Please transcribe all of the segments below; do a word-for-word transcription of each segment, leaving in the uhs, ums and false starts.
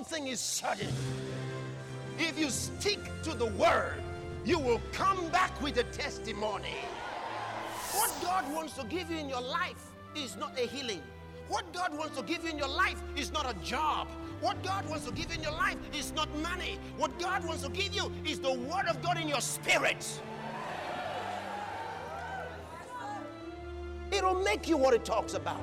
one thing is certain. If you stick to the word, you will come back with a testimony. What God wants to give you in your life is not a healing. What God wants to give you in your life is not a job. What God wants to give you in your life is not money. What God wants to give you is the word of God in your spirit. It'll make you what it talks about.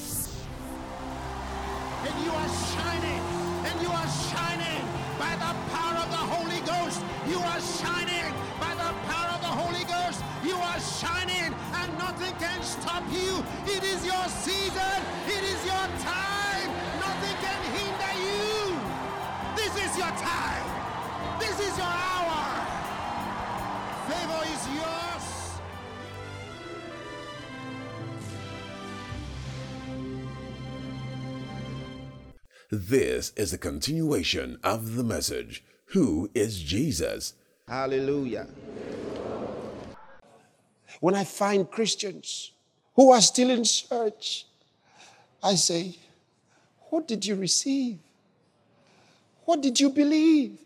And you are shining, and you are shining by the power of the Holy Ghost. You are shining by the power of the Holy Ghost. You are shining, and nothing can stop you. It is your season. It is your time. Nothing can hinder you. This is your time. This is your hour. Favor is yours. This is a continuation of the message, Who is Jesus? Hallelujah. When I find Christians who are still in church, I say, what did you receive? What did you believe?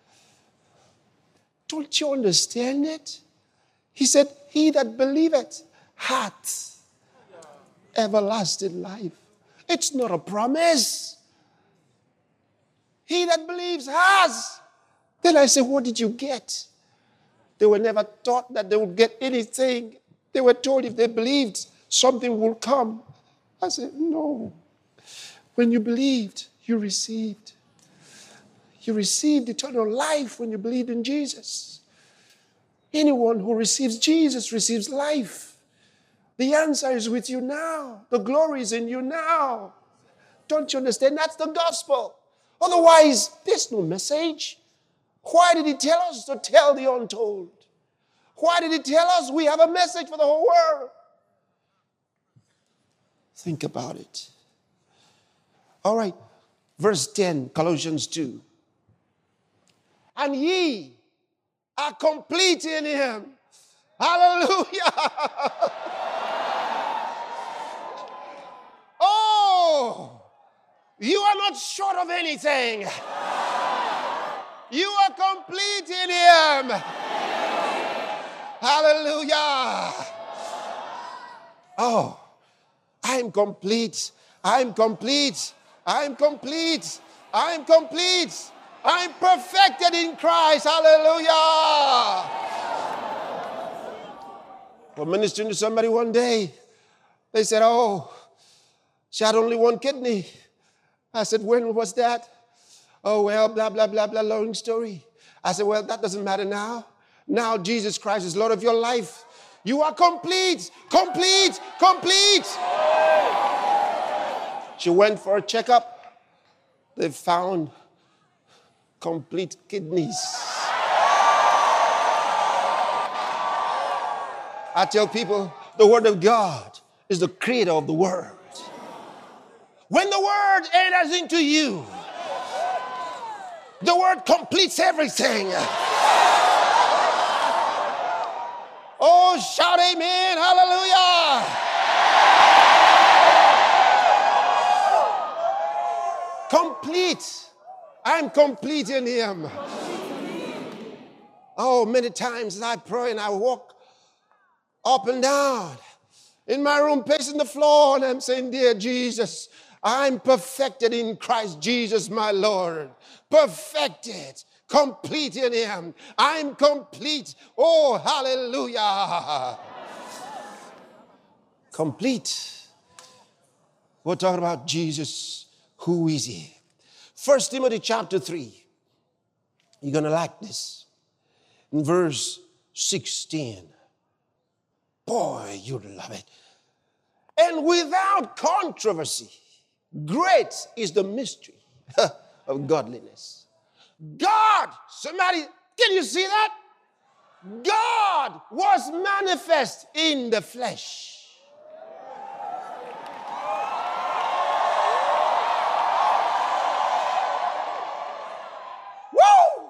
Don't you understand it? He said, he that believeth hath everlasting life. It's not a promise. He that believes has. Then I say, what did you get? They were never taught that they would get anything. They were told if they believed, something will come. I said, no. When you believed, you received. You received eternal life when you believed in Jesus. Anyone who receives Jesus receives life. The answer is with you now. The glory is in you now. Don't you understand? That's the gospel. Otherwise, there's no message. Why did he tell us to tell the untold? Why did he tell us we have a message for the whole world? Think about it. All right, verse ten, Colossians two. And ye are complete in him. Hallelujah. Oh, you are not short of anything. You are complete in him. Hallelujah. Oh, I'm complete. I'm complete. I'm complete. I'm complete. I'm perfected in Christ. Hallelujah. We're ministering to somebody one day. They said, oh, she had only one kidney. I said, when was that? Oh, well, blah, blah, blah, blah, long story. I said, well, that doesn't matter now. Now Jesus Christ is Lord of your life. You are complete, complete, complete. She went for a checkup. They found complete kidneys. I tell people, the Word of God is the creator of the world. When the Word enters into you, the Word completes everything. Oh, shout amen, hallelujah. Complete. I'm complete in him. Oh, many times I pray and I walk up and down in my room, pacing the floor, and I'm saying, dear Jesus, I'm perfected in Christ Jesus, my Lord. Perfected, complete in him. I'm complete. Oh, hallelujah. Complete. We're talking about Jesus. Who is he? First Timothy chapter three. You're going to like this. In verse sixteen. Boy, you'd love it. And without controversy, great is the mystery of godliness. God, somebody, can you see that? God was manifest in the flesh. Woo!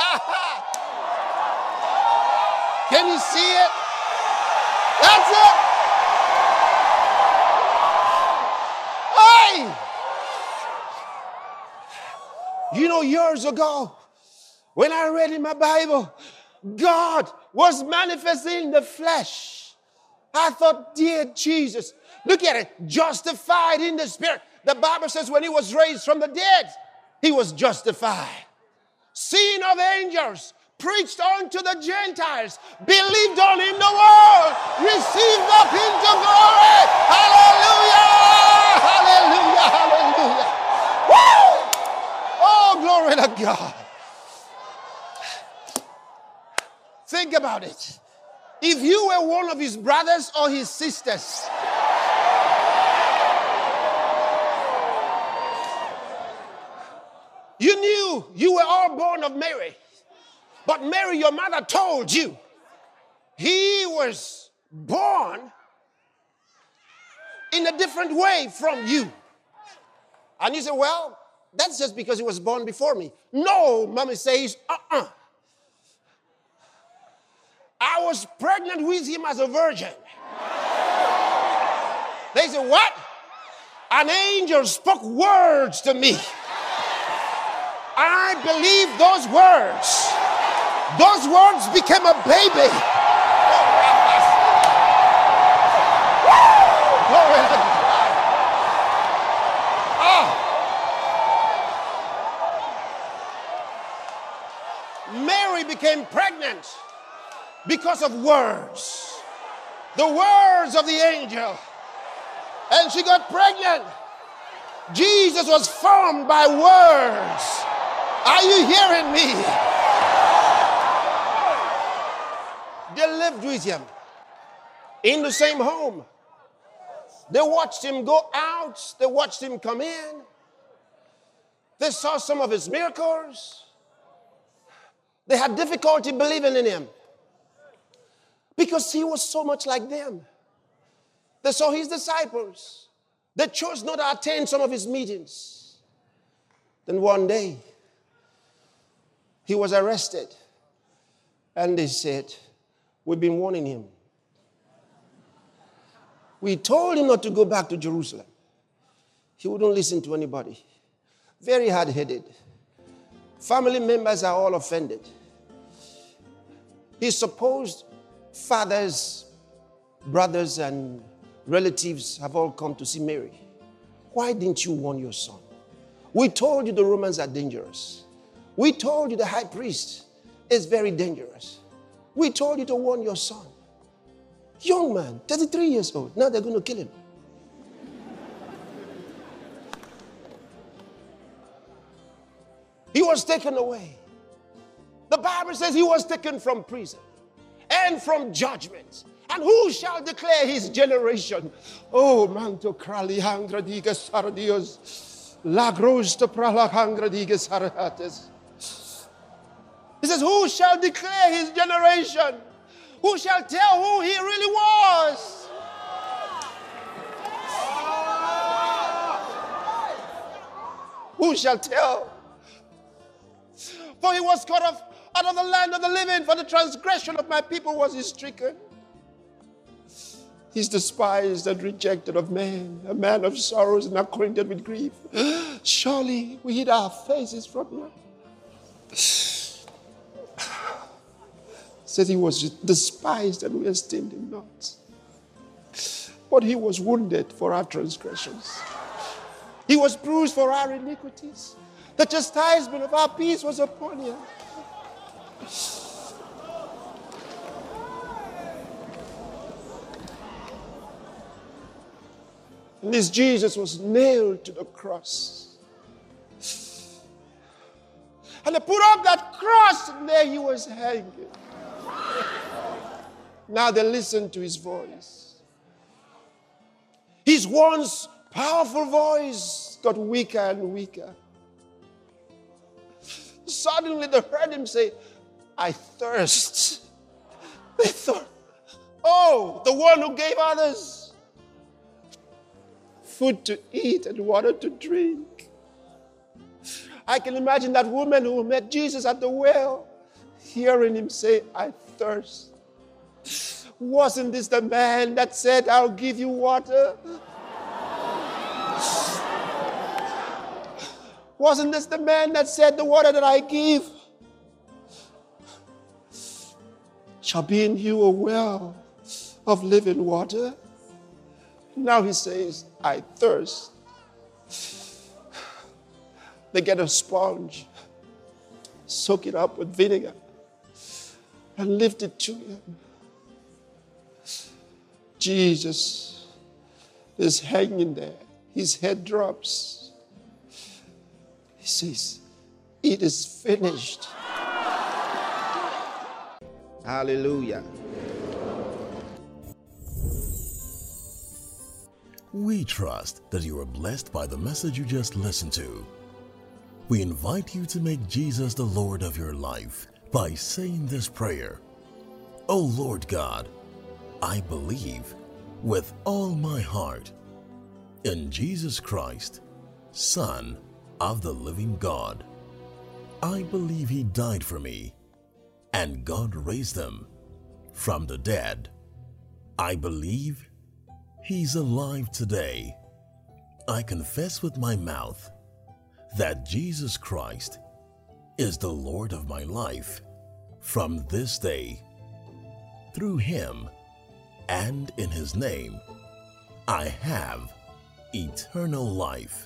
Can you see it? That's it. Hey! You know, years ago, when I read in my Bible, God was manifesting in the flesh. I thought, dear Jesus, look at it, justified in the spirit. The Bible says when he was raised from the dead, he was justified. Seen of angels, preached unto the Gentiles, believed on in the world, received up into glory. Hallelujah! Hallelujah! Hallelujah! Woo! Oh, glory to God. Think about it. If you were one of his brothers or his sisters, you knew you were all born of Mary. But Mary, your mother, told you he was born in a different way from you. And you say, well, that's just because he was born before me. No, mommy says, uh-uh. I was pregnant with him as a virgin. They say, what? An angel spoke words to me. I believe those words. Those words became a baby. Glory to God. Oh. Mary became pregnant because of words. The words of the angel. And she got pregnant. Jesus was formed by words. Are you hearing me? They lived with him in the same home. They watched him go out. They watched him come in. They saw some of his miracles. They had difficulty believing in him because he was so much like them. They saw his disciples. They chose not to attend some of his meetings. Then one day, he was arrested. And they said, we've been warning him. We told him not to go back to Jerusalem. He wouldn't listen to anybody. Very hard-headed. Family members are all offended. His supposed fathers, brothers, and relatives have all come to see Mary. Why didn't you warn your son? We told you the Romans are dangerous. We told you the high priest is very dangerous. We told you to warn your son. Young man, thirty-three years old. Now they're going to kill him. He was taken away. The Bible says he was taken from prison and from judgment. And who shall declare his generation? Oh, manto crali hangradigas sardios. Lagros to prala hangradigas sarates. He says, who shall declare his generation? Who shall tell who he really was? Who shall tell? For he was cut off out of the land of the living. For the transgression of my people was he stricken. He's despised and rejected of men, a man of sorrows and acquainted with grief. Surely we hid our faces from him. Says he was despised and we esteemed him not. But he was wounded for our transgressions. He was bruised for our iniquities. The chastisement of our peace was upon him. And this Jesus was nailed to the cross. And they put up that cross and there he was hanging. Now they listen to his voice. His once powerful voice got weaker and weaker. Suddenly they heard him say, I thirst. They thought, oh, the one who gave others food to eat and water to drink. I can imagine that woman who met Jesus at the well, hearing him say, I thirst. Wasn't this the man that said, I'll give you water? Wasn't this the man that said, the water that I give shall be in you a well of living water? Now he says, I thirst. They get a sponge, soak it up with vinegar, and lift it to him. Jesus is hanging there. His head drops. He says, it is finished. Hallelujah. We trust that you are blessed by the message you just listened to. We invite you to make Jesus the Lord of your life by saying this prayer. O Lord God, I believe with all my heart in Jesus Christ, Son of the living God. I believe he died for me, and God raised him from the dead. I believe he's alive today. I confess with my mouth that Jesus Christ is the Lord of my life from this day. Through him and in his name, I have eternal life.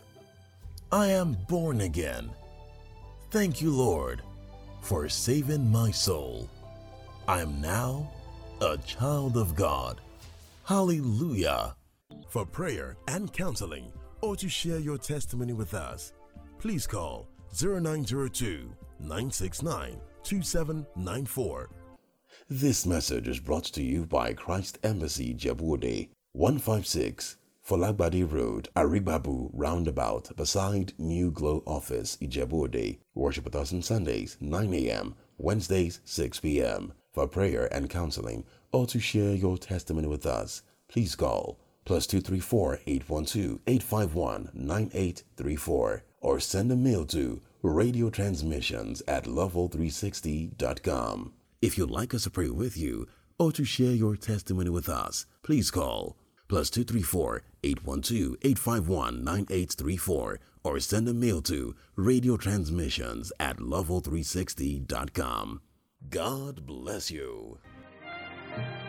I am born again. Thank you, Lord, for saving my soul. I am now a child of God. Hallelujah. For prayer and counseling, or to share your testimony with us, please call zero nine zero two, nine six nine, two seven nine four. This message is brought to you by Christ Embassy Ijebu-Ode, one fifty-six Folagbade Road, Aribabu Roundabout, beside New Glow Office, Ijebu-Ode. Worship with us on Sundays, nine a.m., Wednesdays, six p.m. For prayer and counseling, or to share your testimony with us, please call plus two three four, eight one two, eight five one, nine eight three four or send a mail to radio transmissions at level three sixty dot com. If you'd like us to pray with you or to share your testimony with us, please call plus two three four, eight one two, eight five one, nine eight three four or send a mail to radio transmissions at level three sixty dot com. God bless you.